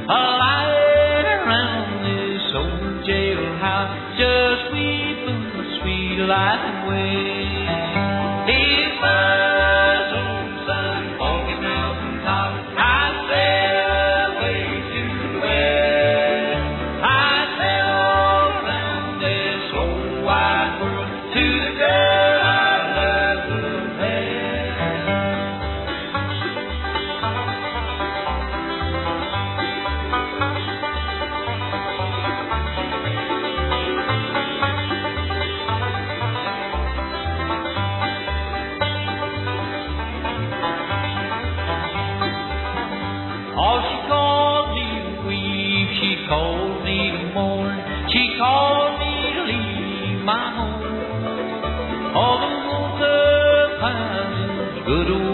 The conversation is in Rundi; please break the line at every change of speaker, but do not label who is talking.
lying around this old jailhouse, just weeping the sweet life away. If my old son walking mountain top, I sail away to west. I sail around this old wide world to the girl I love the best. Oh, she called me to weep, she called me to mourn, she called me to leave my home. All the winter pines, good old